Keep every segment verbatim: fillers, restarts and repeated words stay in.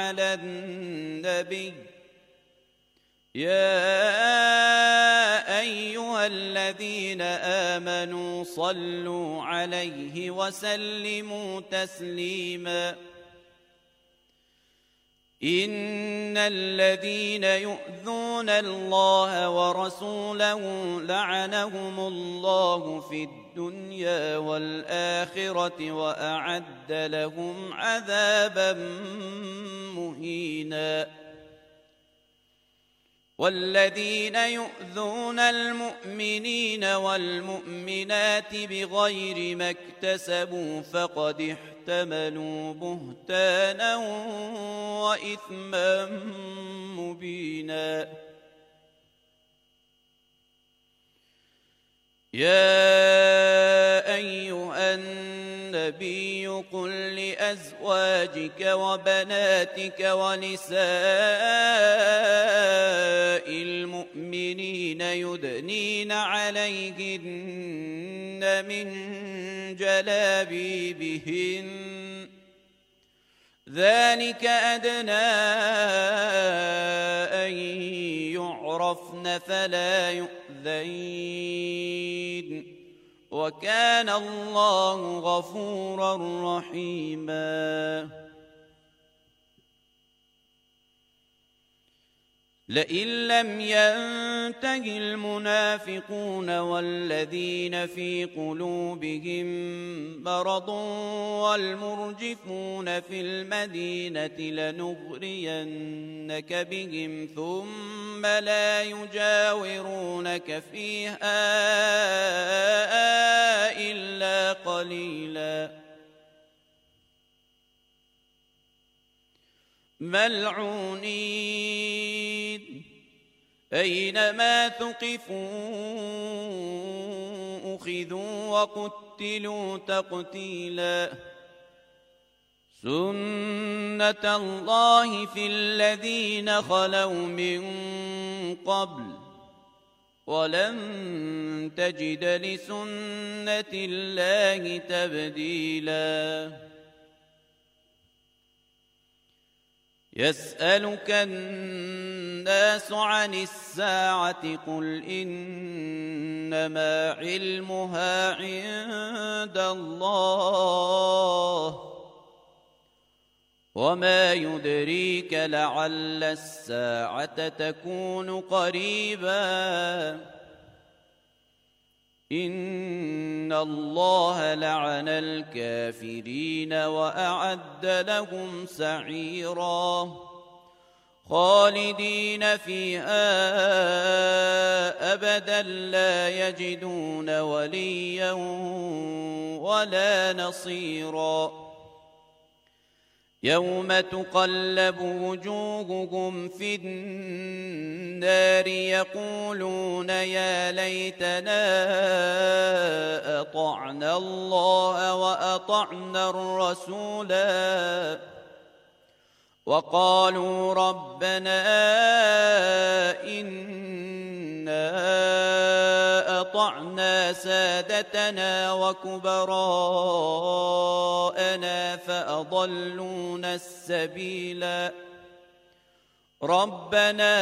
على النبي يا أيها الذين آمنوا صلوا عليه وسلموا تسليما إن الذين يؤذون الله ورسوله لعنهم الله في الدنيا والآخرة وأعد لهم عذابا مهينا والذين يؤذون المؤمنين والمؤمنات بغير ما اكتسبوا فقد احتملوا بهتانا وإثما مبينا يا أيها النبي قل لأزواجك وبناتك ونساء المؤمنين يدنين عليهن من جلابيبهن ذلك أدنى أن يعرفن فلا يؤذين وكان الله غفورا رحيما لئن لم ينته المنافقون والذين في قلوبهم مرض والمرجفون في المدينة لنغرينك بهم ثم لا يجاورونك فيها إلا قليلا ملعونين أينما ثقفوا أخذوا وقتلوا تقتيلا سنة الله في الذين خلوا من قبل ولن تجد لسنة الله تبديلا يسألك الناس عن الساعة قل إنما علمها عند الله وما يدريك لعل الساعة تكون قريبا إن الله لعن الكافرين وأعد لهم سعيرا خالدين فيها أبدا لا يجدون وليا ولا نصيرا يوم تقلب وجوههم في النار يقولون يا ليتنا أطعنا الله وأطعنا الرسولا وقالوا ربنا إنا أطعنا سادتنا وكبراءنا فأضلونا السبيلا ربنا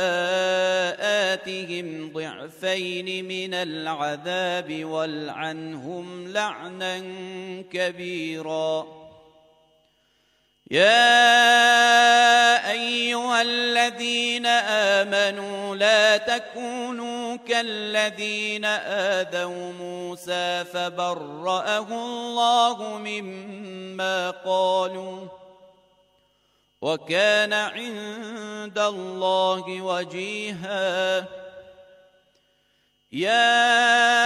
آتهم ضعفين من العذاب والعنهم لعنا كبيرا يا أيها الذين آمنوا لا تكونوا كالذين آذوا موسى فبرأه الله مما قالوا وكان عند الله وجيها يا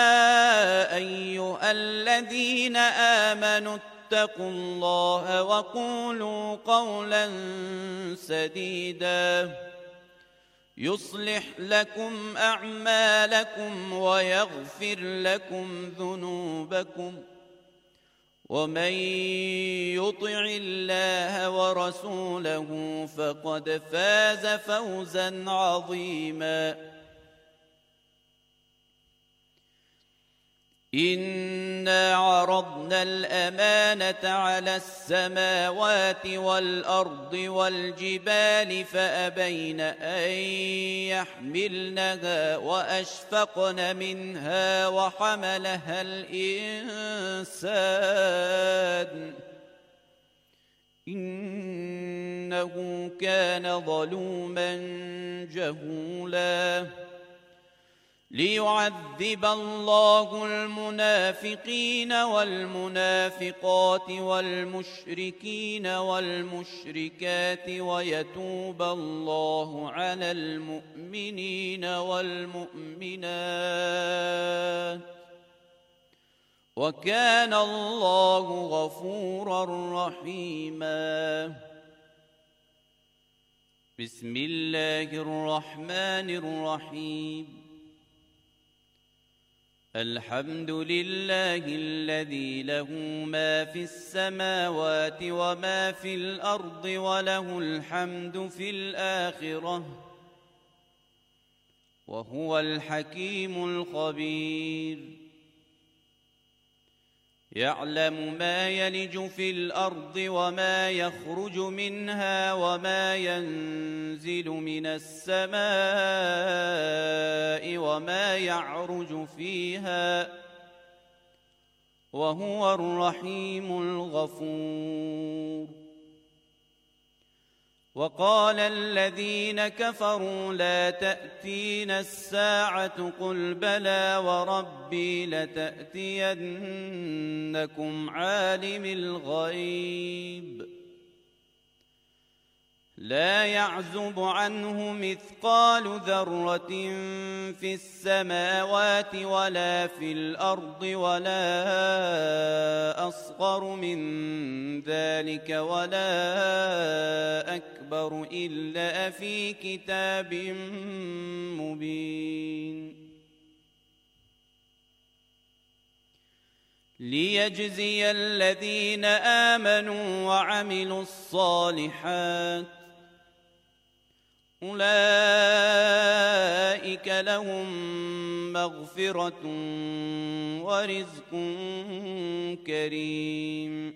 أيها الذين آمنوا اتقوا الله وقولوا قولا سديدا يصلح لكم أعمالكم ويغفر لكم ذنوبكم ومن يطع الله ورسوله فقد فاز فوزا عظيما إنا عرضنا الأمانة على السماوات والأرض والجبال فأبين أن يحملنها وأشفقن منها وحملها الإنسان إنه كان ظلوما جهولا ليعذب الله المنافقين والمنافقات والمشركين والمشركات ويتوب الله على المؤمنين والمؤمنات وكان الله غفورا رحيما. بسم الله الرحمن الرحيم. الحمد لله الذي له ما في السماوات وما في الأرض وله الحمد في الآخرة وهو الحكيم الخبير. يعلم ما يلج في الأرض وما يخرج منها وما ينزل من السماء وما يعرج فيها وهو الرحيم الغفور. وقال الذين كفروا لا تأتينا الساعة قل بلى وربي لتأتينكم عالم الغيب لا يعزب عنه مثقال ذرة في السماوات ولا في الأرض ولا أصغر من ذلك ولا أكبر إلا في كتاب مبين. ليجزي الذين آمنوا وعملوا الصالحات أولئك لهم مغفرة ورزق كريم.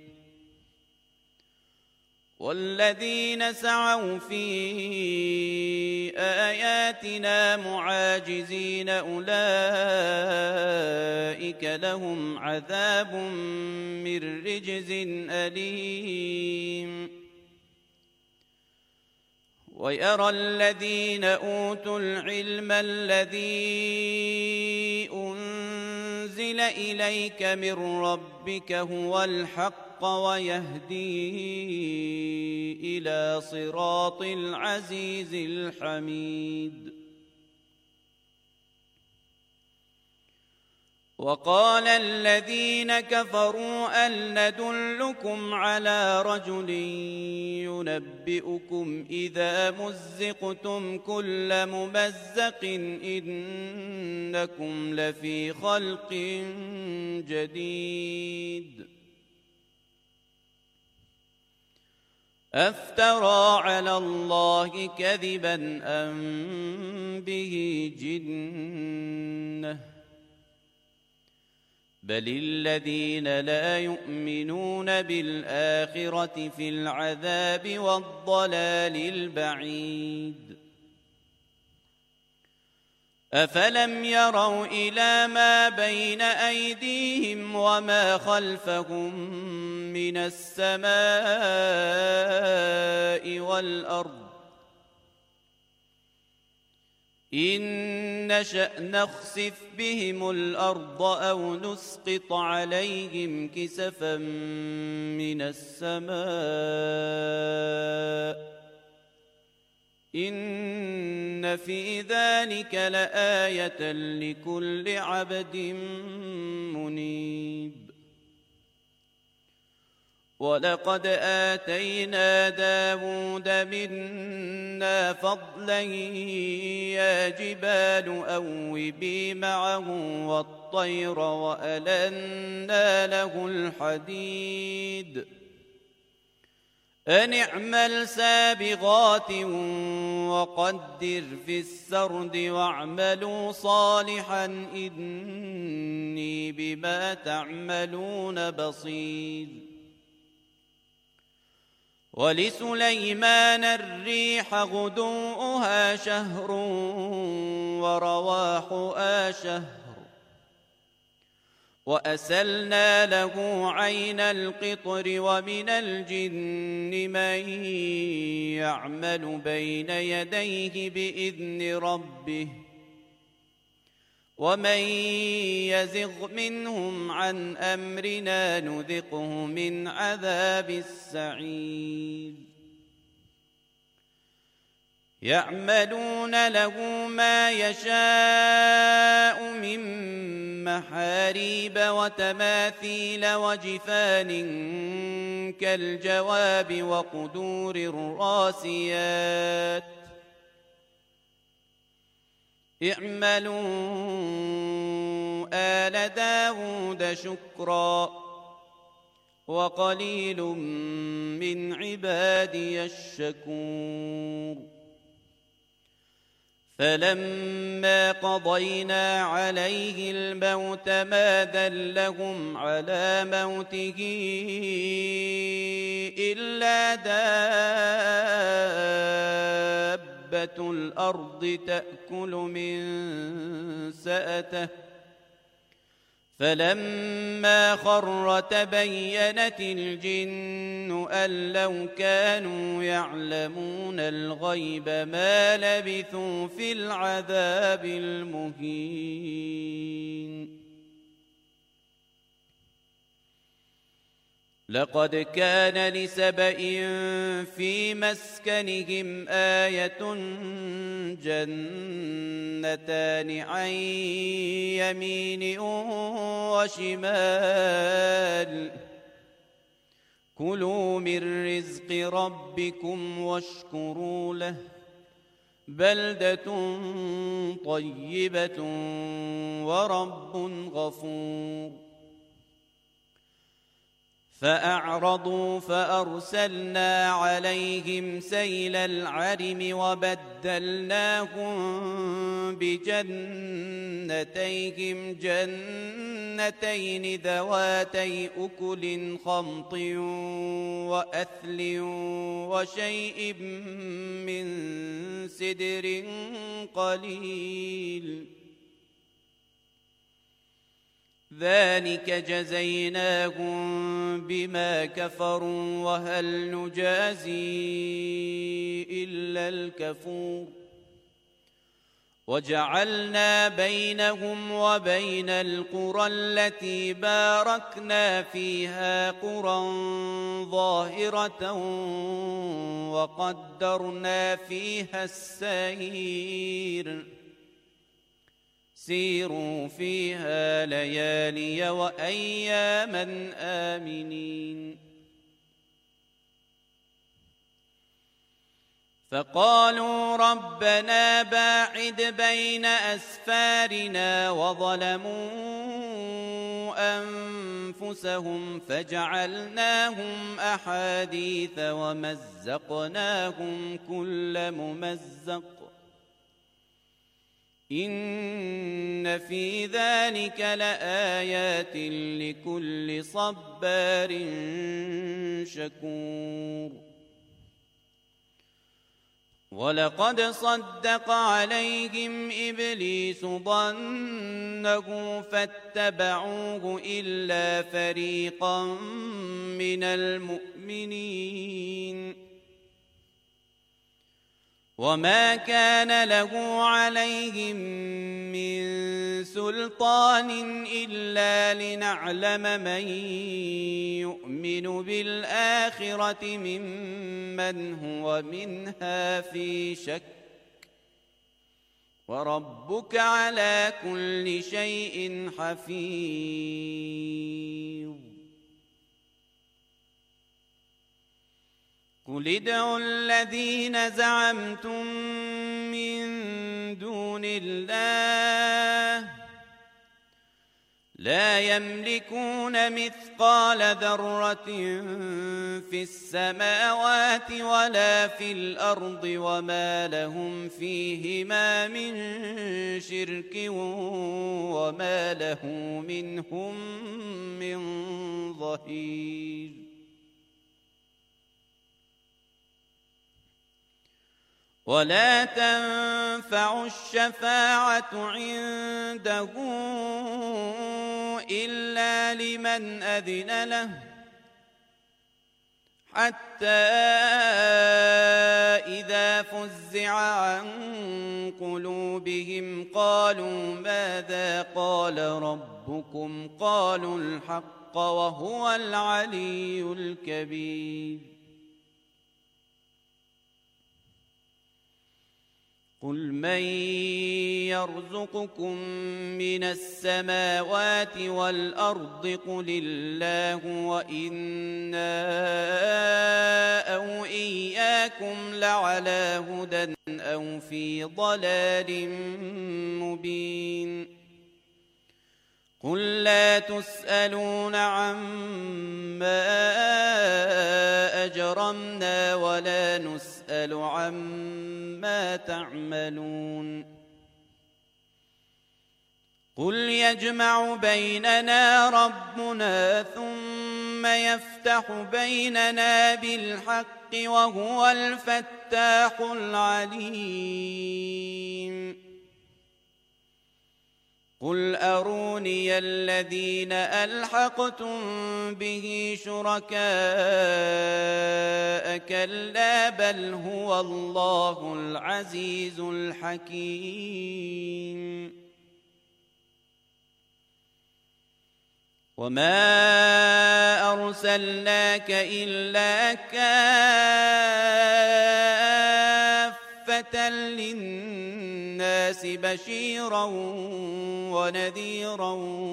والذين سعوا في آياتنا معاجزين أولئك لهم عذاب من رجز أليم. ويرى الذين أوتوا العلم الذي أنزل إليك من ربك هو الحق ويهدي إلى صراط العزيز الحميد. وقال الذين كفروا هل ندلكم على رجل ينبئكم إذا مزقتم كل ممزق إنكم لفي خلق جديد. أفترى على الله كذبا أم به جنة بل الذين لا يؤمنون بالآخرة في العذاب والضلال البعيد. أفلم يروا إلى ما بين أيديهم وما خلفهم من السماء والأرض إن نشأ نخسف بهم الأرض أو نسقط عليهم كسفا من السماء إن في ذلك لآية لكل عبد منيب. ولقد آتينا داود منا فضلا يا جبال أوبي معه والطير وألنا له الحديد أن اعمل سابغات وقدر في السرد واعملوا صالحا إني بما تعملون بصير. ولسليمان الريح غدوؤها شهر ورواحها شهر وأسلنا له عين القطر ومن الجن من يعمل بين يديه بإذن ربه ومن يزغ منهم عن أمرنا نذقه من عذاب السعير. يعملون له ما يشاء من محاريب وتماثيل وجفان كالجواب وقدور الراسيات اعملوا آل داود شكرا وقليل من عبادي الشكور. فلما قضينا عليه الموت ما دلهم على موته إلا دابة الأرض تأكل من سأته فلما خر تبينت الجن أن لو كانوا يعلمون الغيب ما لبثوا في العذاب المهين. لقد كان لسبإ في مسكنهم آية جنتان عن يمين وشمال كلوا من رزق ربكم واشكروا له بلدة طيبة ورب غفور. فأعرضوا فأرسلنا عليهم سيل العرم وبدلناهم بجنتيهم جنتين ذواتي أكل خمط وأثل وشيء من سدر قليل ذلك جزيناهم بما كفروا وهل نجازي إلا الكفور. وجعلنا بينهم وبين القرى التي باركنا فيها قرى ظاهرة وقدرنا فيها السير سيروا فيها ليالي وأياما آمنين. فقالوا ربنا باعد بين أسفارنا وظلموا أنفسهم فجعلناهم أحاديث ومزقناهم كل ممزق إن في ذلك لآيات لكل صبار شكور. ولقد صدق عليهم إبليس ظنه فاتبعوه إلا فريقا من المؤمنين وما كان له عليهم من سلطان إلا لنعلم من يؤمن بالآخرة ممن هو منها في شك وربك على كل شيء حفيظ. قل ادعوا الذين زعمتم من دون الله لا يملكون مثقال ذرة في السماوات ولا في الأرض وما لهم فيهما من شرك وما له منهم من ظهير ولا تنفع الشفاعة عنده إلا لمن أذن له حتى إذا فزع عن قلوبهم قالوا ماذا قال ربكم قالوا الحق وهو العلي الكبير قل من يرزقكم من السماوات والأرض قل الله وإنا أو إياكم لعلى هدى أو في ضلال مبين قل لا تسألون عما أجرمنا ولا نسأل عما تعملون قل يجمع بيننا ربنا ثم يفتح بيننا بالحق وهو الفتاح العليم قل أروني الذين ألحقتم به شركاء كلا بل هو الله العزيز الحكيم وما أرسلناك إلا كافة للناس بشيرا ونذيرا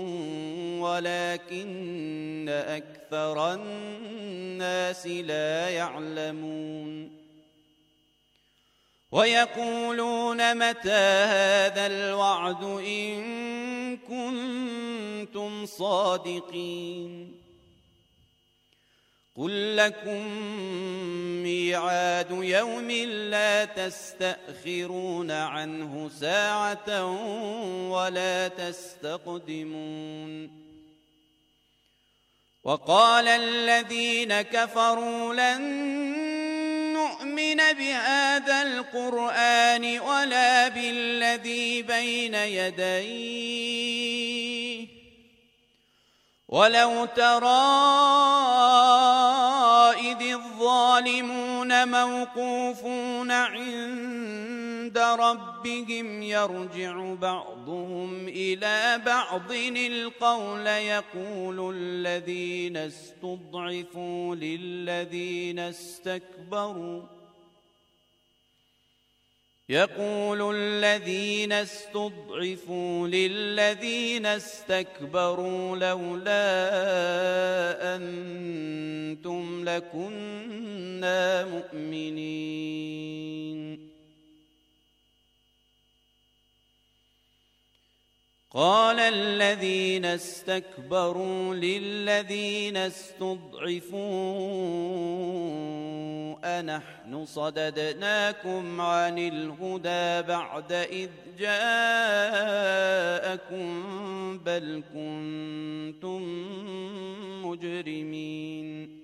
ولكن أكثر الناس لا يعلمون ويقولون متى هذا الوعد إن كنتم صادقين قل لكم ميعاد يوم لا تستأخرون عنه ساعة ولا تستقدمون وقال الذين كفروا لن نؤمن بهذا القرآن ولا بالذي بين يديه ولو ترى إذ الظالمون موقوفون عند ربهم يرجع بعضهم إلى بعض القول يقول الذين استضعفوا للذين استكبروا يقول الذين استضعفوا للذين استكبروا لولا أنتم لكنا مؤمنين قال الذين استكبروا للذين استضعفوا أنحن صددناكم عن الهدى بعد إذ جاءكم بل كنتم مجرمين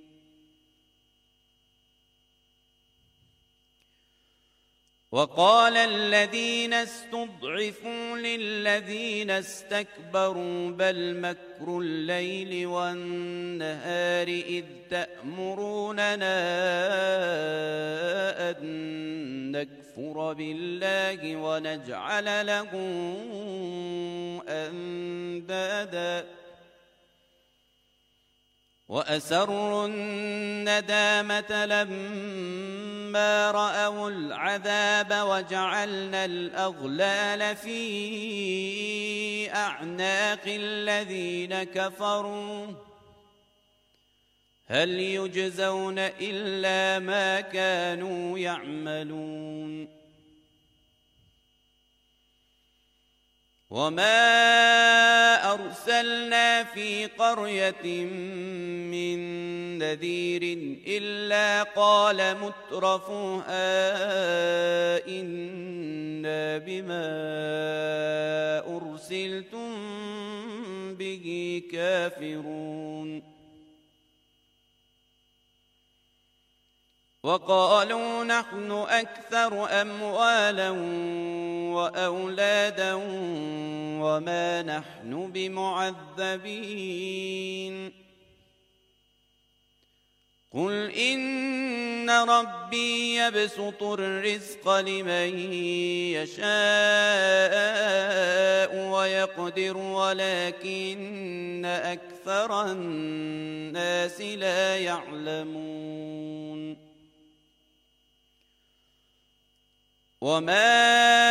وقال الذين استضعفوا للذين استكبروا بل مكر الليل والنهار إذ تأمروننا أن نكفر بالله ونجعل له أندادا وأسروا الندامة لما رأوا العذاب وجعلنا الأغلال في أعناق الذين كفروا هل يجزون إلا ما كانوا يعملون وما أرسلنا في قرية من نذير إلا قال مترفوها إنا بما أرسلتم به كافرون وقالوا نحن أكثر أموالا وأولادا وما نحن بمعذبين قل إن ربي يبسط الرزق لمن يشاء ويقدر ولكن أكثر الناس لا يعلمون وما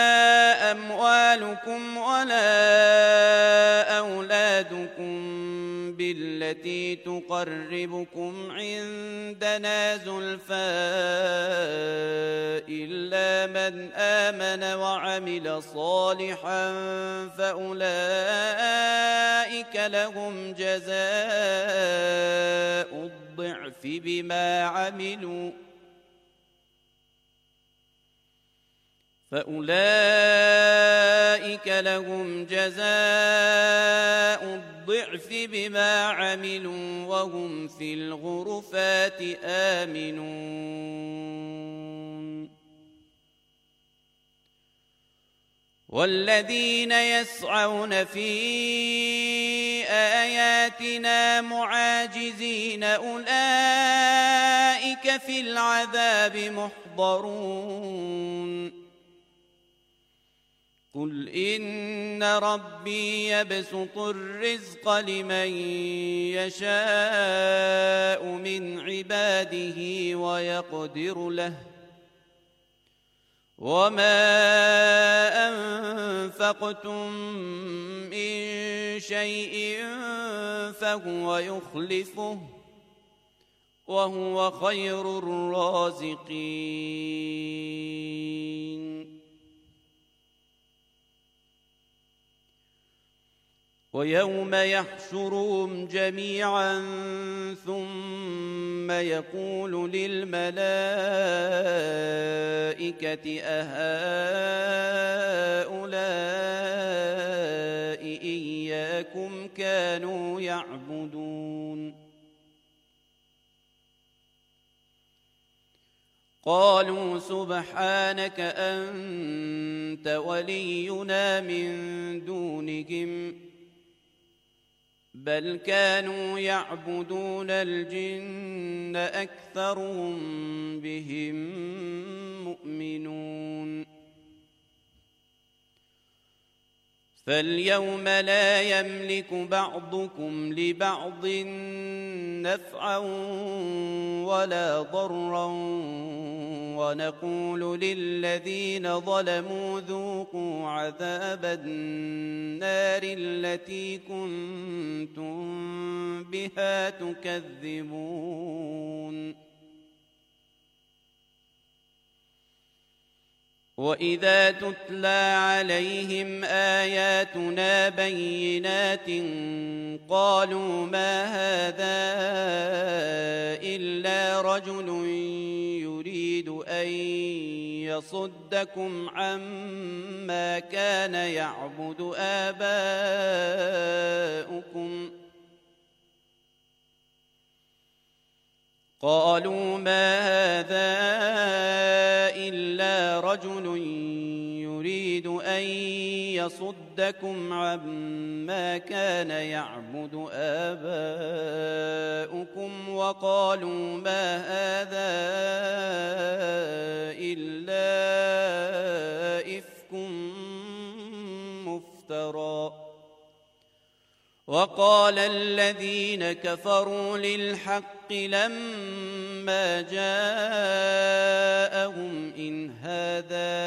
أموالكم ولا أولادكم بالتي تقربكم عندنا زلفى إلا من آمن وعمل صالحا فأولئك لهم جزاء الضعف بما عملوا فأولئك لهم جزاء الضعف بما عملوا وهم في الغرفات آمنون والذين يسعون في آياتنا معاجزين أولئك في العذاب محضرون قل إن ربي يبسط الرزق لمن يشاء من عباده ويقدر له وما أنفقتم من شيء فهو يخلفه وهو خير الرازقين ويوم يحشرهم جميعا ثم يقول للملائكة أهؤلاء إياكم كانوا يعبدون قالوا سبحانك أنت ولينا من دونهم بل كانوا يعبدون الجن أكثرهم بهم مؤمنون فاليوم لا يملك بعضكم لبعض نفعا ولا ضرا ونقول للذين ظلموا ذوقوا عذاب النار التي كنتم بها تكذبون وإذا تتلى عليهم آياتنا بينات قالوا ما هذا إلا رجل يريد أن يصدكم عما كان يعبد آباؤكم قالوا ما هذا إلا رجل يريد أن يصدكم عما كان يعبد آباؤكم وقالوا ما هذا إلا إفك مفترى وقال الذين كفروا للحق لما جاءهم إن هذا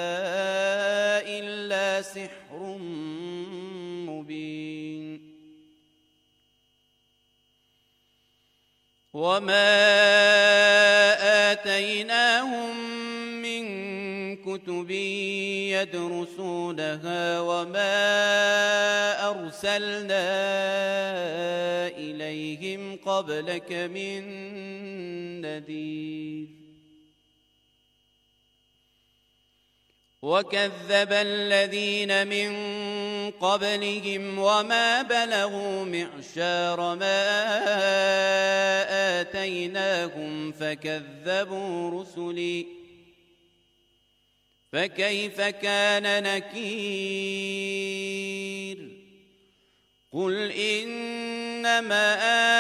إلا سحر مبين وما آتيناهم من كتب يدرسونها وما أرسلنا إليهم قبلك من نذير وكذب الذين من قبلهم وما بلغوا معشار ما آتيناهم فكذبوا رسلي فكيف كان نكير قل إنما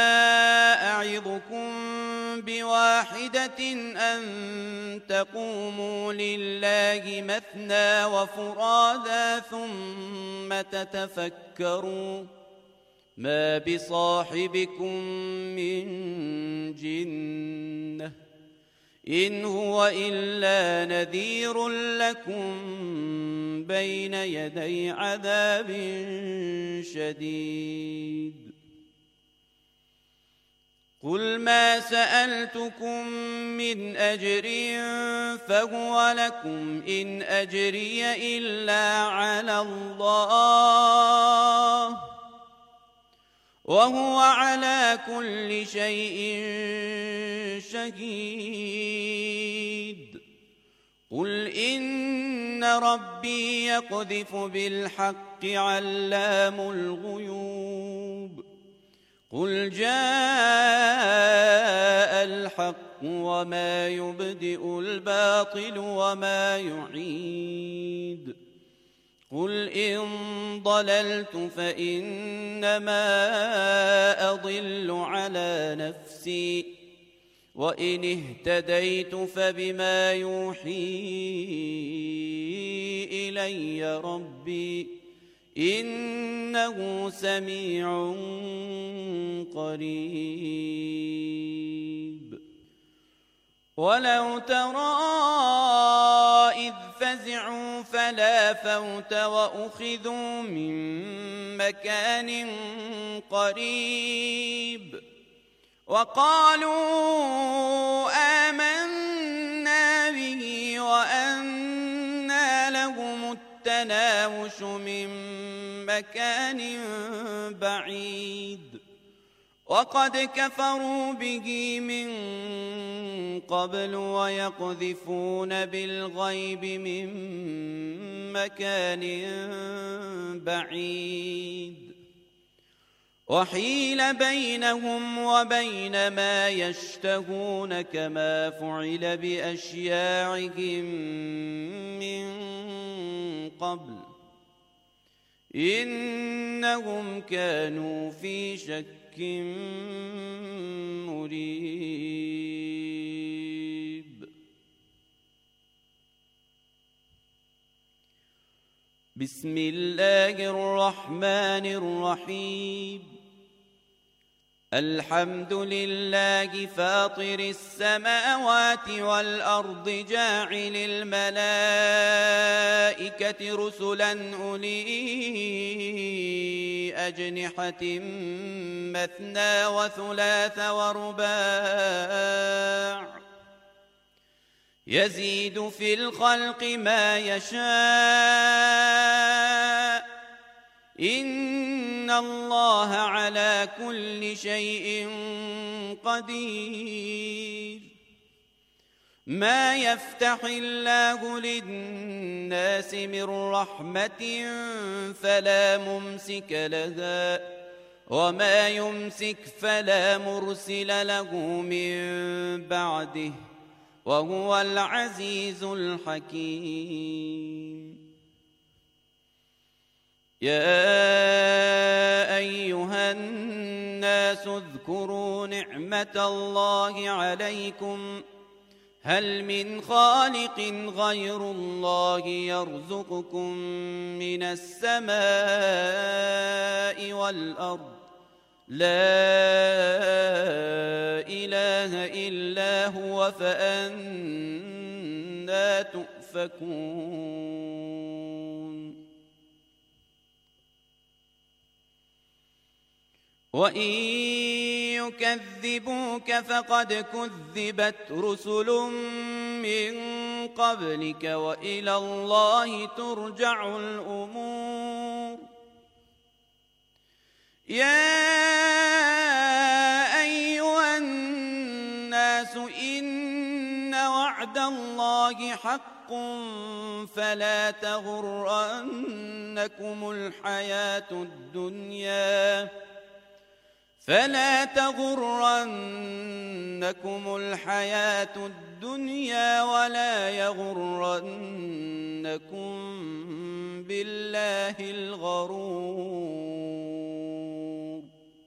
أعظكم بواحدة أن تقوموا لله مثنى وفرادا ثم تتفكروا ما بصاحبكم من جنة إن هو إلا نذير لكم بين يدي عذاب شديد قل ما سألتكم من أجر فهو لكم إن أجري إلا على الله وهو على كل شيء شهيد قل إن ربي يقذف بالحق علام الغيوب قل جاء الحق وما يبدئ الباطل وما يعيد قل إن ضللت فإنما أضل على نفسي وإن اهتديت فبما يوحي إلي ربي إنه سميع قريب ولو ترى إذ فزعوا فلا فوت وأخذوا من مكان قريب وقالوا آمنا به وأنى لهم التناوش من مكان بعيد وقد كفروا به من قبل ويقذفون بالغيب من مكان بعيد وحيل بينهم وبين ما يشتهون كما فعل بأشياعهم من قبل إنهم كانوا في شك مريب بسم الله الرحمن الرحيم الحمد لله فاطر السماوات والأرض جاعل الملائكة رسلا أولي أجنحة مثنى وثلاث ورباع يزيد في الخلق ما يشاء إن الله على كل شيء قدير ما يفتح الله للناس من رحمة فلا ممسك لها وما يمسك فلا مرسل له من بعده وهو العزيز الحكيم يا أيها الناس اذكروا نعمة الله عليكم هل من خالق غير الله يرزقكم من السماء والأرض لا إله إلا هو فأنى تؤفكون وإن يكذبوك فقد كذبت رسل من قبلك وإلى الله ترجع الأمور. يا أيها الناس إن وعد الله حق فلا تغرنكم الحياة الدنيا فلا تغرنكم الحياة الدنيا ولا يغرنكم بالله الغرور.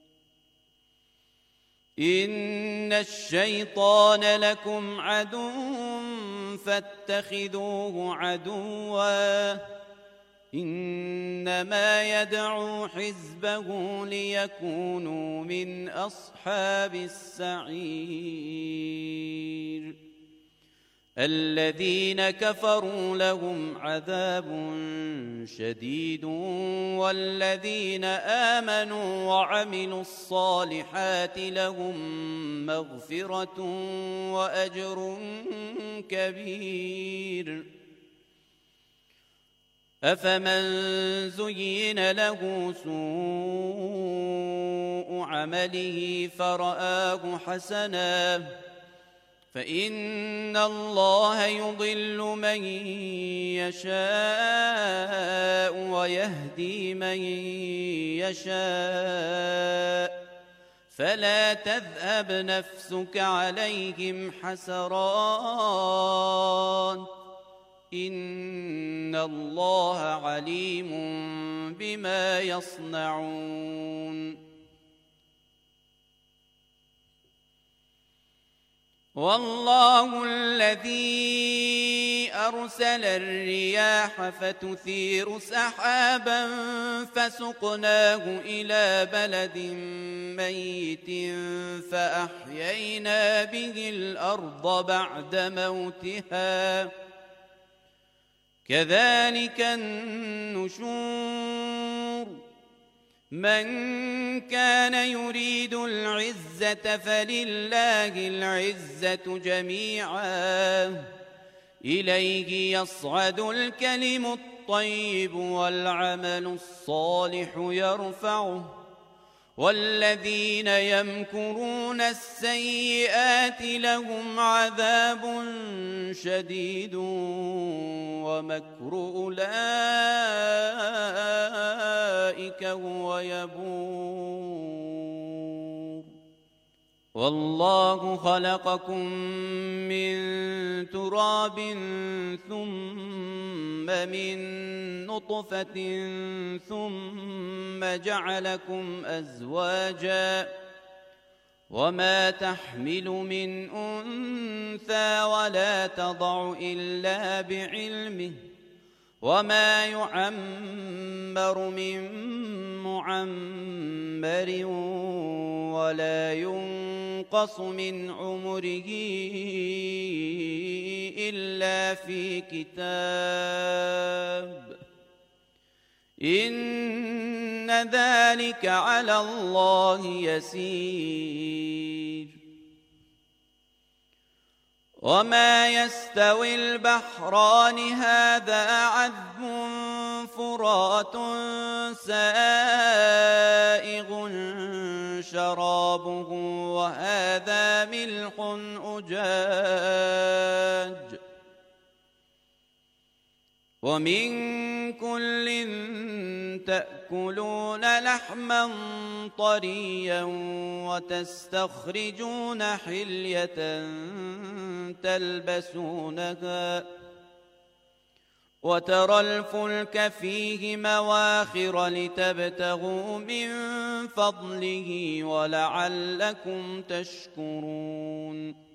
إن الشيطان لكم عدو فاتخذوه عدوا إنما يدعو حزبه ليكونوا من أصحاب السعير. الذين كفروا لهم عذاب شديد والذين آمنوا وعملوا الصالحات لهم مغفرة وأجر كبير. أفمن زين له سوء عمله فرآه حسنا فإن الله يضل من يشاء ويهدي من يشاء فلا تذهب نفسك عليهم حسرات إن الله عليم بما يصنعون. والله الذي أرسل الرياح فتثير سحابا فسقناه إلى بلد ميت فأحيينا به الأرض بعد موتها كذلك النشور. من كان يريد العزة فلله العزة جميعا إليه يصعد الكلم الطيب والعمل الصالح يرفعه والذين يمكرون السيئات لهم عذاب شديد ومكر أولئك هو يبور. والله خلقكم من تراب ثم من نطفة ثم جعلكم أزواجا وما تحمل من أنثى ولا تضع إلا بعلمه وما يعمر من معمر ولا ينقص من عمره إلا في كتاب إن ذلك على الله يسير. وما يستوي البحران هذا عذب فرات سائغ شرابه وهذا ملح أجاج ومن كل تأكلون لحما طريا وتستخرجون حلية تلبسونها وترى الفلك فيه مواخر لتبتغوا من فضله ولعلكم تشكرون.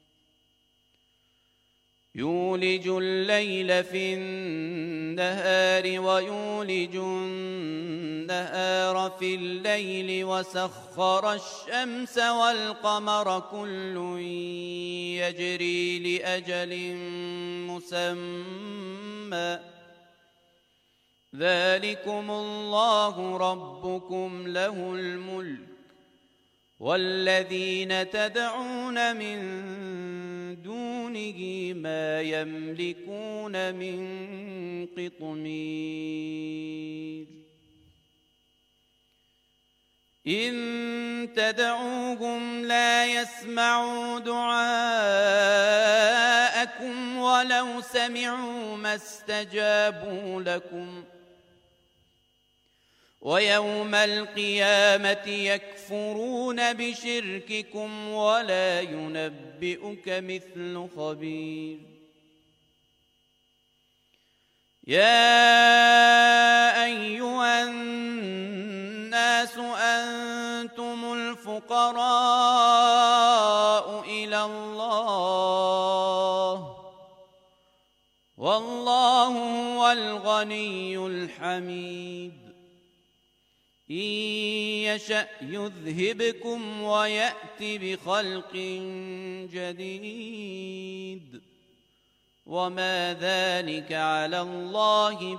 يولج الليل في النهار ويولج النهار في الليل وسخر الشمس والقمر كل يجري لأجل مسمى ذلكم الله ربكم له الملك والذين تدعون من دونه ما يملكون من قطمير إن تدعوهم لا يسمعوا دعاءكم ولو سمعوا ما استجابوا لكم ويوم القيامة يكفرون بشرككم ولا ينبئك مثل خبير يا أيها الناس أنتم الفقراء إلى الله والله هو الغني الحميد إن يشأ يذهبكم ويأت بخلق جديد وما ذلك على الله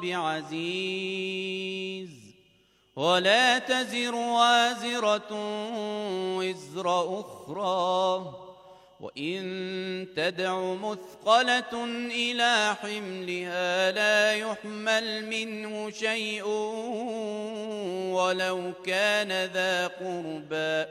بعزيز ولا تزر وازرة وزر أخرى وإن تدع مثقلة إلى حملها لا يحمل منه شيء ولو كان ذا قربى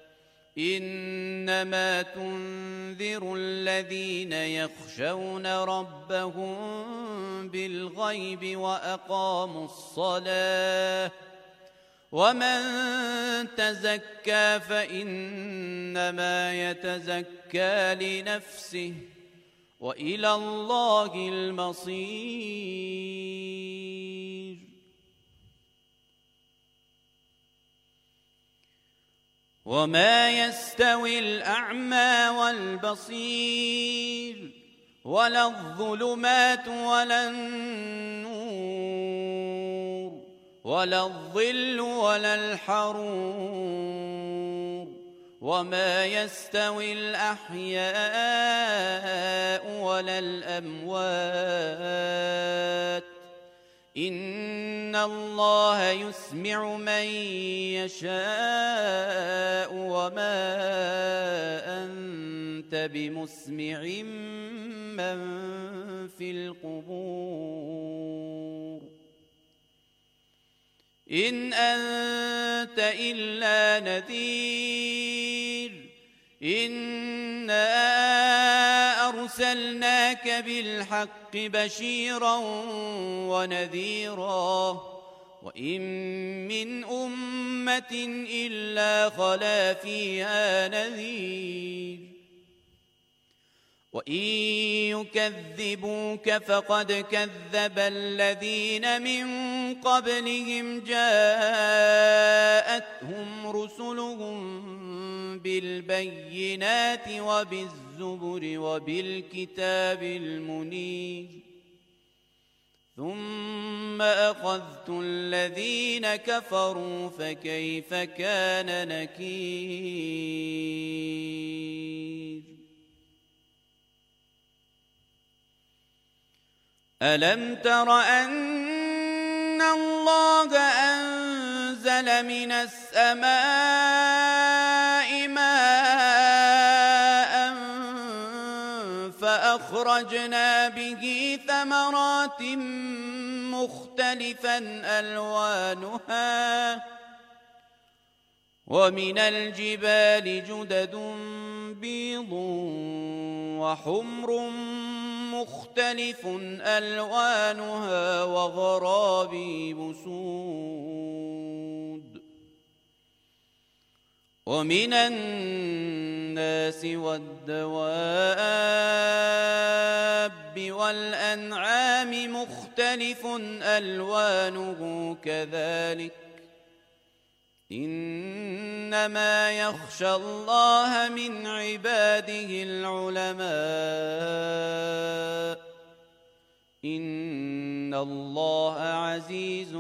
إنما تنذر الذين يخشون ربهم بالغيب وأقاموا الصلاة ومن تزكى فإنما يتزكى لنفسه وإلى الله المصير وما يستوي الأعمى والبصير ولا الظلمات ولا النور ولا الظل ولا الحرور وما يستوي الأحياء ولا الأموات إن الله يسمع من يشاء وما أنت بمسمع من في القبور إن أنت إلا نذير إنا أرسلناك بالحق بشيرا ونذيرا وإن من أمة إلا خلا فيها نذير وإن يكذبوك فقد كذب الذين من قبلهم جاءتهم رسلهم بالبينات وبالزبر وبالكتاب المنير ثم أخذت الذين كفروا فكيف كان نكير ألم تر أن الله أنزل من السماء ماء فأخرجنا به ثمرات مختلفا ألوانها ومن الجبال جدد بيض وحمر مختلف ألوانها وغرابيب سود ومن الناس والدواب والأنعام مختلف ألوانه كذلك إنما يخشى الله من عباده العلماء إن الله عزيز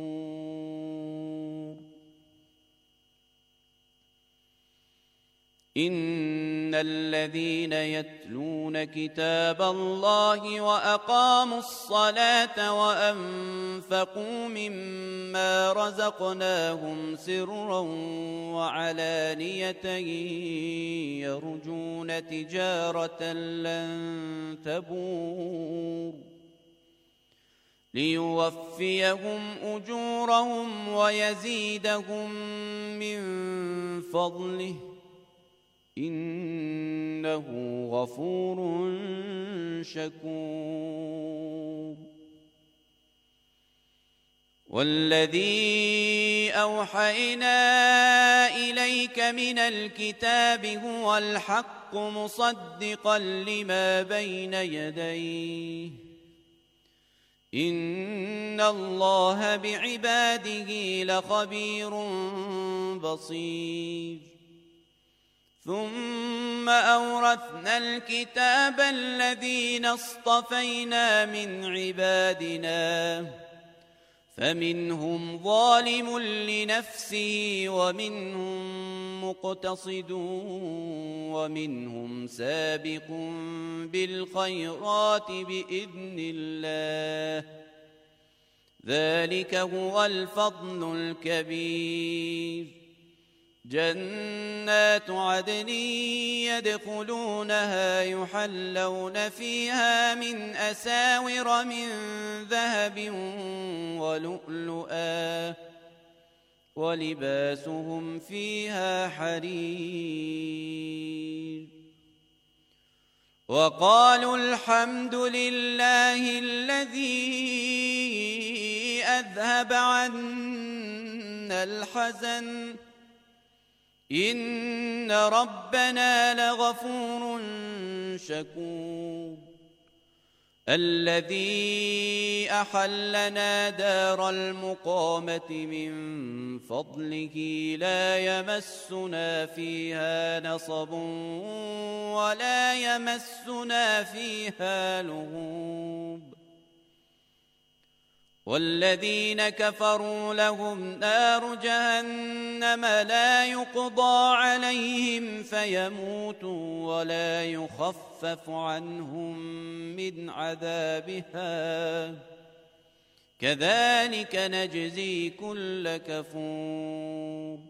غفور إن الذين يتلون كتاب الله وأقاموا الصلاة وأنفقوا مما رزقناهم سرا وعلانية يرجون تجارة لن تبور ليوفيهم أجورهم ويزيدهم من فضله إنه غفور شكور. والذي أوحينا إليك من الكتاب هو الحق مصدقا لما بين يديه إن الله بعباده لخبير بصير. ثم أورثنا الكتاب الذين اصطفينا من عبادنا فمنهم ظالم لنفسه ومنهم مقتصد ومنهم سابق بالخيرات بإذن الله ذلك هو الفضل الكبير. جنات عدن يدخلونها يحلون فيها من أساور من ذهب ولؤلؤا ولباسهم فيها حرير. وقالوا الحمد لله الذي أذهب عنا الحزن إن ربنا لغفور شكور. الذي أحلنا دار المقامة من فضله لا يمسنا فيها نصب ولا يمسنا فيها لغوب. والذين كفروا لهم نار جهنم لا يقضى عليهم فيموتوا ولا يخفف عنهم من عذابها كذلك نجزي كل كفور.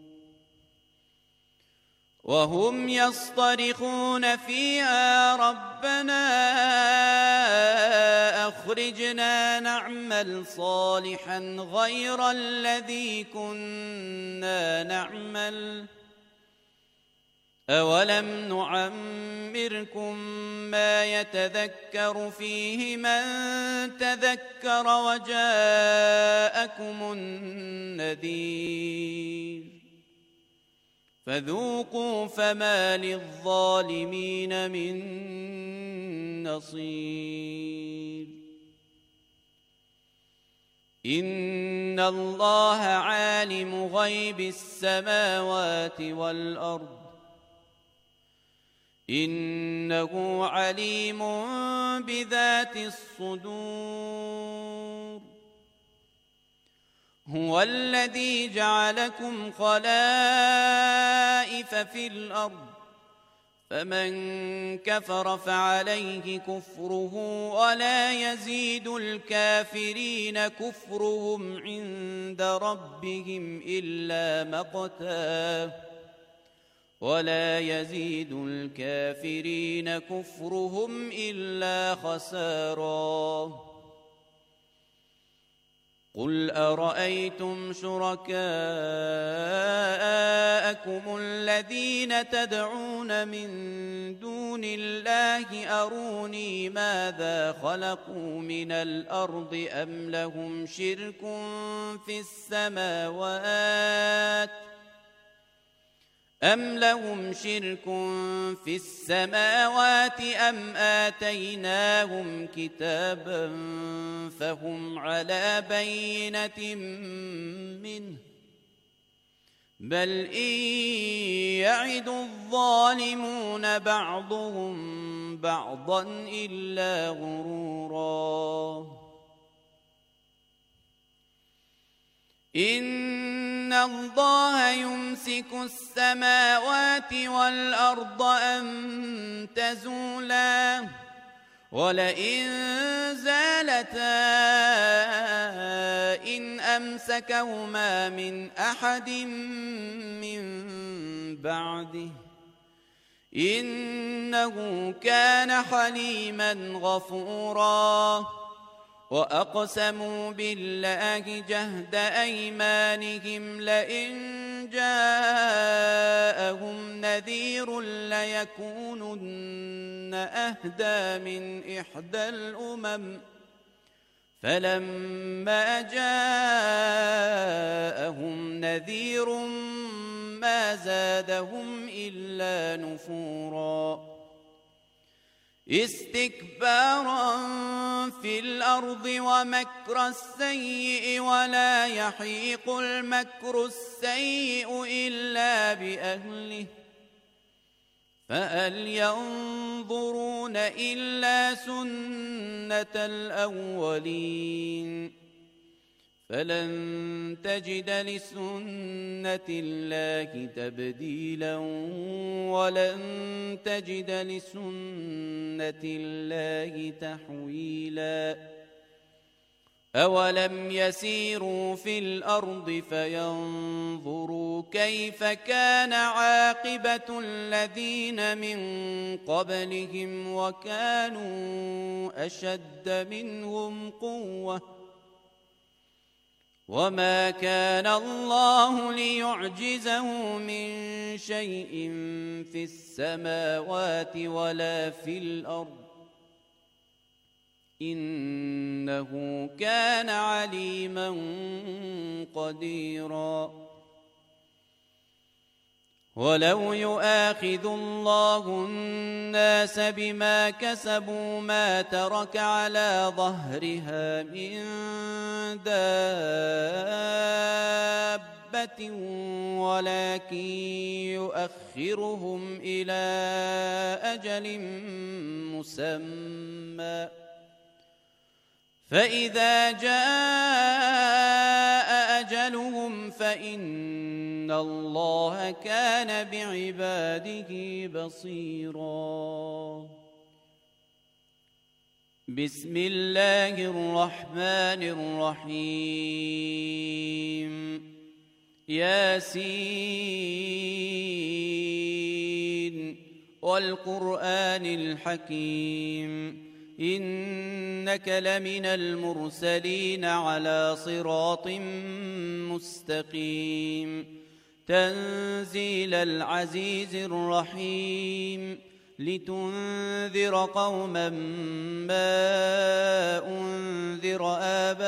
وهم يصطرخون فيها ربنا أخرجنا نعمل صالحا غير الذي كنا نعمل أولم نعمركم ما يتذكر فيه من تذكر وجاءكم النذير فذوقوا فما للظالمين من نصير. إن الله عالم غيب السماوات والأرض إنه عليم بذات الصدور. هو الذي جعلكم خلائف في الأرض فمن كفر فعليه كفره ولا يزيد الكافرين كفرهم عند ربهم إلا مقتا ولا يزيد الكافرين كفرهم إلا خسارا. قل أرأيتم شركاءكم الذين تدعون من دون الله أروني ماذا خلقوا من الأرض أم لهم شرك في السماوات أم لهم شرك في السماوات أم آتيناهم كتابا فهم على بينة منه بل إن يعد الظالمون بعضهم بعضا إلا غرورا. إن الله يمسك السماوات والأرض أن تزولا ولئن زالتا إن أمسكهما من أحد من بعده إنه كان حليما غفورا وأقسموا بالله جهد أيمانهم لئن جاءهم نذير ليكونن أهدى من إحدى الأمم فلما جاءهم نذير ما زادهم إلا نفورا استكبارا في الأرض ومكر السيء ولا يحيق المكر السيء إلا بأهله فهل ينظرون إلا سنة الأولين فلن تجد لسنة الله تبديلا ولن تجد لسنة الله تحويلا أولم يسيروا في الأرض فينظروا كيف كان عاقبة الذين من قبلهم وكانوا أشد منهم قوة وما كان الله ليعجزه من شيء في السماوات ولا في الأرض إنه كان عليما قديرا ولو يؤاخذ الله الناس بما كسبوا ما ترك على ظهرها من دابة ولكن يؤخرهم إلى أجل مسمى فإذا جاء أجلهم فإن الله كان بعباده بصيرا بسم الله الرحمن الرحيم ياسين والقرآن الحكيم إنك لمن المرسلين على صراط مستقيم تنزيل العزيز الرحيم لتنذر قوما ما أنذر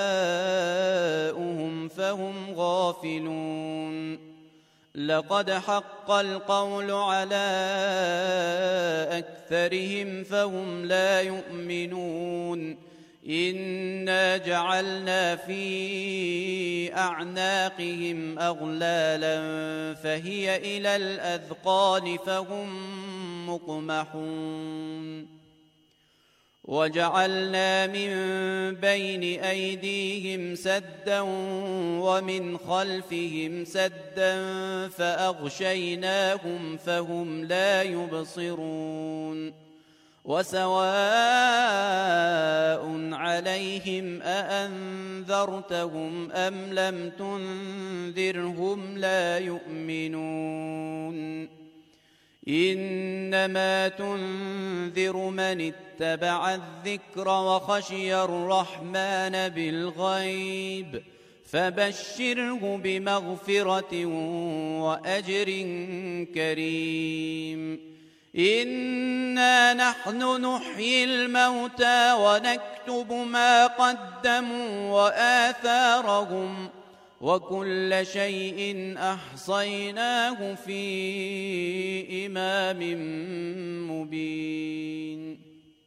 آباؤهم فهم غافلون لقد حق القول على أكثرهم فهم لا يؤمنون إنا جعلنا في أعناقهم أغلالا فهي إلى الأذقان فهم مقمحون وجعلنا من بين أيديهم سدا ومن خلفهم سدا فأغشيناهم فهم لا يبصرون وسواء عليهم أأنذرتهم أم لم تنذرهم لا يؤمنون إنما تنذر من اتبع الذكر وخشي الرحمن بالغيب فبشره بمغفرة وأجر كريم إنا نحن نحيي الموتى ونكتب ما قدموا وآثارهم وكل شيء أحصيناه في إمام مبين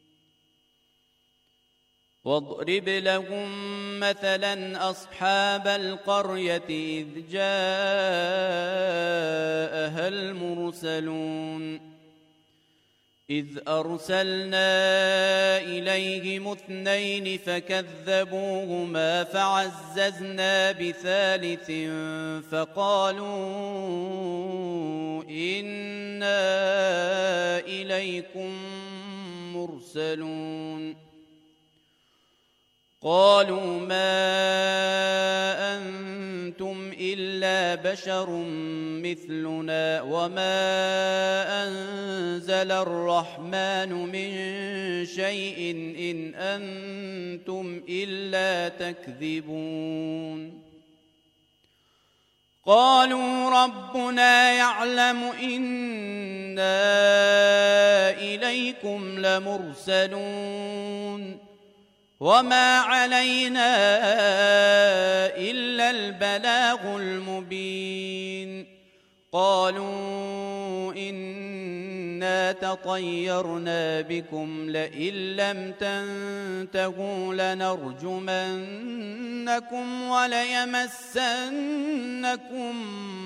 واضرب لهم مثلا أصحاب القرية إذ جاءها المرسلون إذ أرسلنا إليهم اثنين فكذبوهما فعززنا بثالث فقالوا إنا إليكم مرسلون قالوا ما أنتم إلا بشر مثلنا وما أنزل الرحمن من شيء إن أنتم إلا تكذبون قالوا ربنا يعلم إنا إليكم لمرسلون وما علينا إلا البلاغ المبين قالوا إنا تطيرنا بكم لئن لم تنتهوا لنرجمنكم وليمسنكم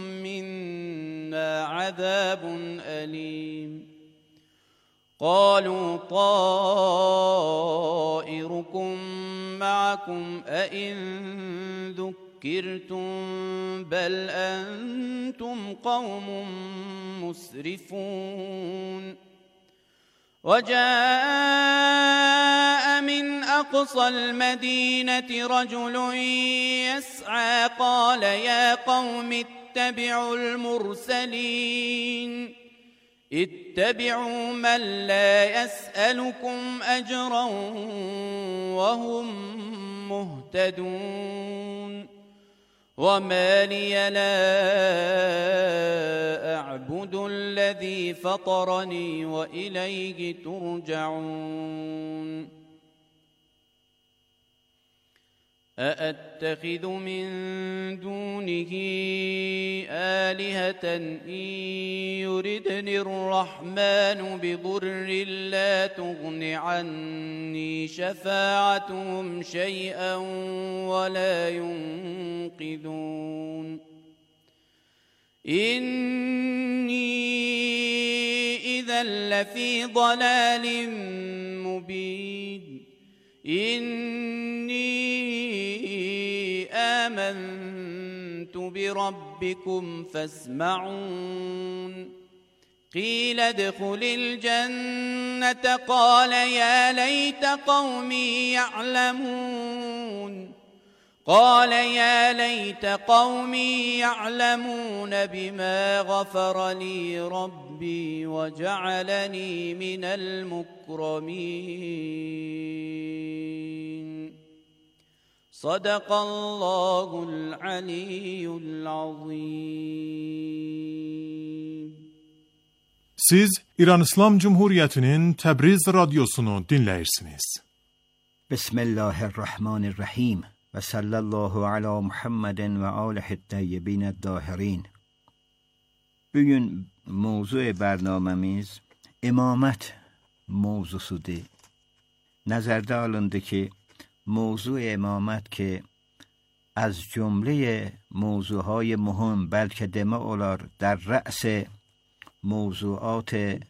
منا عذاب أليم قالوا طائركم معكم أئن ذكرتم بل أنتم قوم مسرفون وجاء من أقصى المدينة رجل يسعى قال يا قوم اتبعوا المرسلين اتبعوا من لا يسألكم أجرا وهم مهتدون وما لي لا أعبد الذي فطرني وإليه ترجعون أأتخذ من دونه آلهة إن يردني الرحمن بضر لا تغن عني شفاعتهم شيئا ولا ينقذون إني إذا لفي ضلال مبين إني آمنت بربكم فاسمعون قيل ادخل الجنة قال يا ليت قومي يعلمون قال يا ليت قومي يعلمون بما غفر لي ربي وجعلني من المكرمين صدق الله العلي العظيم. Siz İran İslam Cumhuriyeti'nin Təbriz radyosunu dinləyirsiniz. Bismillahirrahmanirrahim ve sallallahu ala Muhammedin ve alihi tayyibin dahirin. Bugün mevzu برنامemiz imamet mevzusudur. Nəzərdə alındı ki موضوع امامت که از جمله موضوعهای مهم بلکه دمه اولار در رأس موضوعات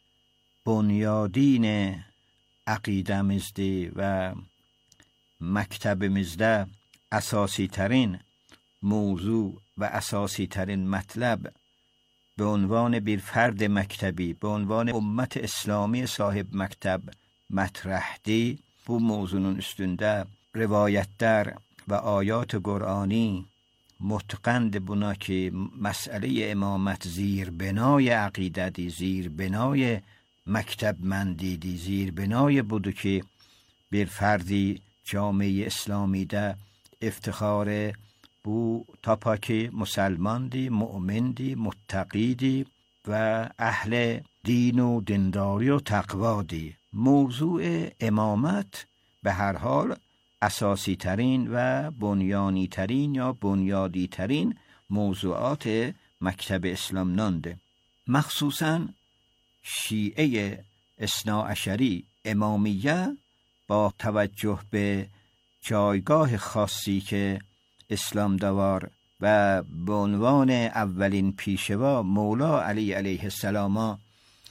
بنیادین عقیده‌مizdi و مکتبimizde اساسی ترین موضوع و اساسی ترین مطلب به عنوان bir فرد مکتبی به عنوان امت اسلامی صاحب مکتب مطرحdi. Bu mevzunun üstünde rivayetler ve ayat-ı Kur'ani mutqand buna ki mesele imamet zirbenay aqidedi, zirbenay mektebmendidi, zirbenay budu ki bir ferdi cami-i İslami de iftihar bu tapaki muselmandi, mu'mindi, muttaqidi و اهل دین و دینداری و تقوادی. موضوع امامت به هر حال اساسی ترین و بنیانی ترین یا بنیادی ترین موضوعات مکتب اسلام نانده. مخصوصا شیعه اثناعشری امامیه با توجه به جایگاه خاصی که اسلام دوار و به عنوان اولین پیشوا مولا علی علیه السلام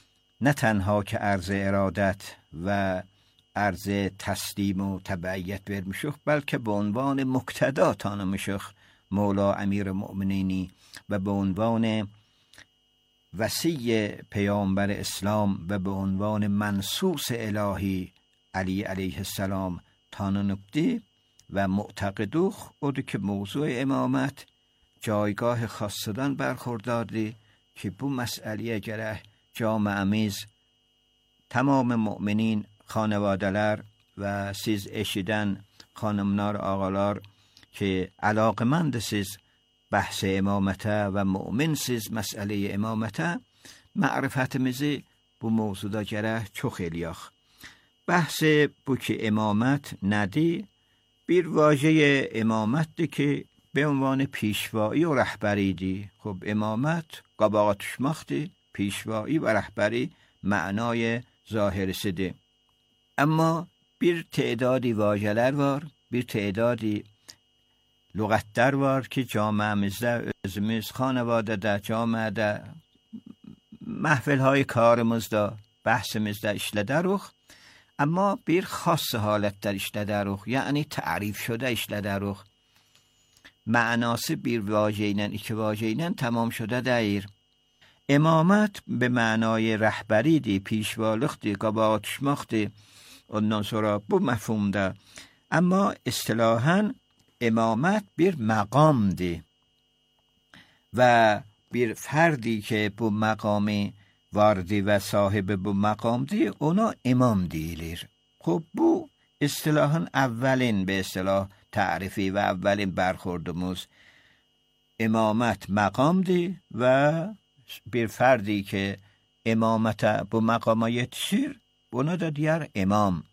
نه تنها که عرض ارادت و عرض تسلیم و تبعیت برمشخ، بلکه به عنوان مقتدا تانمشخ مولا امیر مؤمنینی و به عنوان وصی پیامبر اسلام و به عنوان منصوص الهی علی علیه السلام تانا نکتی و معتقدوخ اودو که موضوع امامت جایگاه خاصدان برخوردادی که بو مسئله گره جامعمیز تمام مؤمنین خانوادلر و سیز اشیدن خانمنار آقالار که علاقمند سیز بحث امامته و مؤمن سیز مسئله امامته معرفت میزی بو موضوع دا گره چو خیلیاخ بحث بو که امامت ندی بیر واژه امامت دی که به عنوان پیشوایی و رهبری دی. خب امامت قباقتش مختی پیشوایی و رهبری معنای ظاهر سده، اما بیر تعدادی واژه‌لر وار، بیر تعدادی لغت‌در وار که جامعه مزده ازمیز خانواده ده جامعه ده محفل های کار مزده بحث مزده اشلده روخ، اما بیر خاص حالت در اشلده روخ، یعنی تعریف شده اشلده روخ معناسی بیر واژینن ایک واژینن تمام شده دایر. امامت به معنای رهبری دی، پیشوالخ دی، قباقتشماخ دی اونان سورا بو مفهوم ده، اما اصطلاحاً امامت بیر مقام دی و بیر فردی که بو مقامی واردی و صاحب بو مقام دی اونا امام دیلیر. خب بو اصطلاحاً اولین به اصطلاح تعریفی و اولین برخوردموز امامت مقام دی و بیر فردی که امامت بو مقامایت شیر اونا دا دیار امام.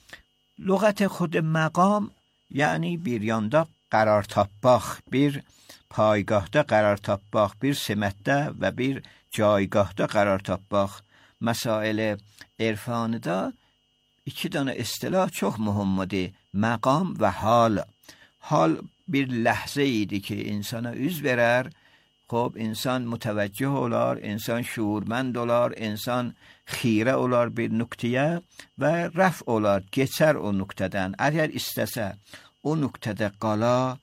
لغت خود مقام یعنی بیریاندا قرار تاپاخ، بیر پایگاه دا قرار تاپاخ، بیر سمته و بیر جایگاه دا قرار تاپاخ. مسائل عرفان دا ایکی دانه اصطلاح چوخ مهمده، مقام و حال. حال بیر لحظه ایدی که انسان اوز برر، خب انسان متوجه اولار، انسان شعورمند اولار، انسان خیره اولار بیر نکتیه و رفع اولار گچر او نکتدن. اگر استسه او نکتده قالا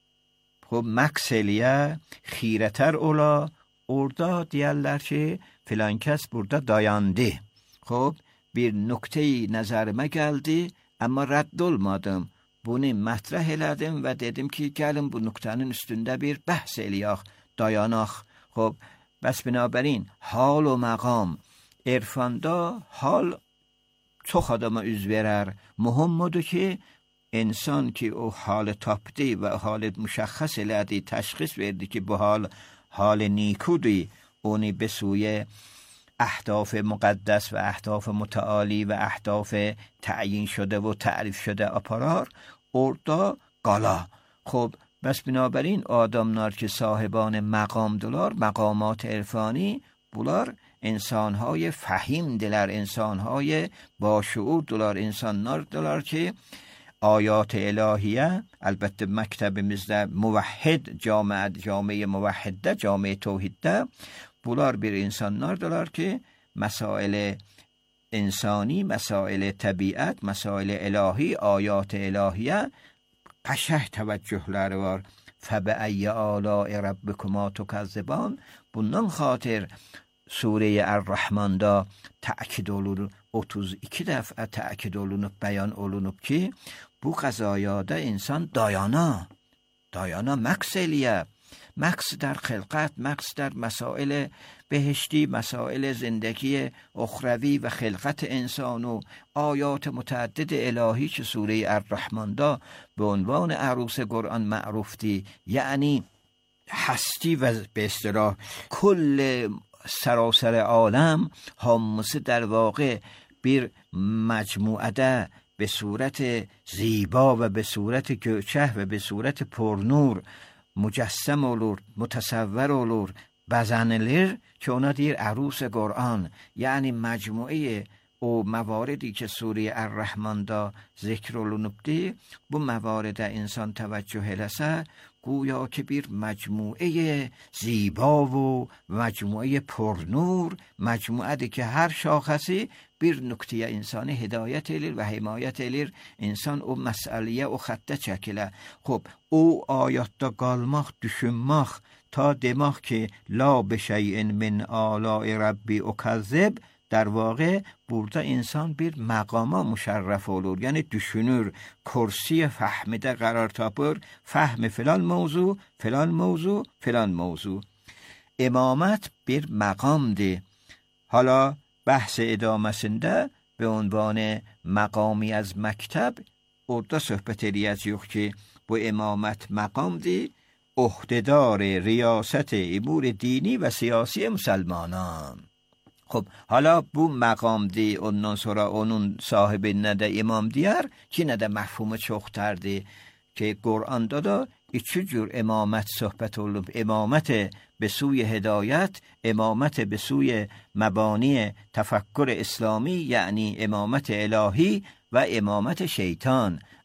خب مکسلیه خیره تر اولا اردا دیالر که فلان کس برده دایانده. خب بیر نکتهی نظر ما geldi اما رد olmadım. Bunu مطرح elədim و dedim ki gelin bu noktanın üstünde bir بحث الیاخ دایاناخ. خب بس بنابراین حال و مقام عرفاندا حال چو خدامه üz verer مهمدو که انسان که او حال تاپدی و حال مشخص لدی تشخیص وردی که به حال حال نیکودی اونی به سوی اهداف مقدس و اهداف متعالی و اهداف تعیین شده و تعریف شده اپرار اردا قالا. خب بس بنابراین آدمنار که صاحبان مقام دلار مقامات عرفانی بولار انسانهای فهیم دلار، انسانهای باشعور دلار، انسانار دلار که آیات الهیه البته مکتب مزده موحد جامعه جامعه موحده جامعه توحیده بولار بیر انسانار دلار که مسائل انسانی، مسائل طبیعت، مسائل الهی، آیات الهیه قشه توجه لروار. فبأی آلاء ربکما تکذبان. bundan خاطر سوره الرحمن دا تأکید olunur otuz iki dəfə تأکید olunub بیان olunub ki bu qazayada insan dayana dayana مکس الیه، مکس در خلقت، مکس در مسائل بهشتی، مسائل زندگی اخروی و خلقت انسان و آیات متعدد الهی که سوره الرحمن دا به عنوان عروس قرآن معروف دی، یعنی هستی و به اصطلاح کل سراسر عالم همسه در واقع بیر مجموعه ده به صورت زیبا و به صورت گوچه و به صورت پرنور مجسم olur, متصور olur, بزنلر که اونا دیر عروس قرآن، یعنی مجموعه او مواردی که سوره الرحمن دا ذکر لنبده bu موارد انسان توجه لسه گویا که بیر مجموعه زیبا و مجموعه پرنور، مجموعه دی که هر شاخصی بیر نکته انسان هدایت الیر و حمایت الیر انسان او مسئله او خطه چکله. خب او آیات دا گالماخ düşünmاخ تا دماغ که لا بشیء من آلاء ربی اکذب، در واقع burada انسان bir maqama مشرف olur. Yani düşünür, kursiye fahmide قرار tapır, فهم فلان موضوع، فلان موضوع، فلان موضوع. امامت bir مقامdi. حالا بحث ادامesinde به عنوان مقامی از مکتب orada صحبت edeceğiz yok ki bu امامت مقامdi، عهدهدار ریاست امور دینی و سیاسی مسلمانان. خب حالا bu مقامdi ondan sonra onun sahibine de imam diyer ki ne de mefhumu çoktardı ki Kur'an'da da iki cür imamet sohbet olup imamet به سوی هدایت، امامت به سوی مبانی تفکر اسلامی یعنی امامت الهی و امامت شیطان.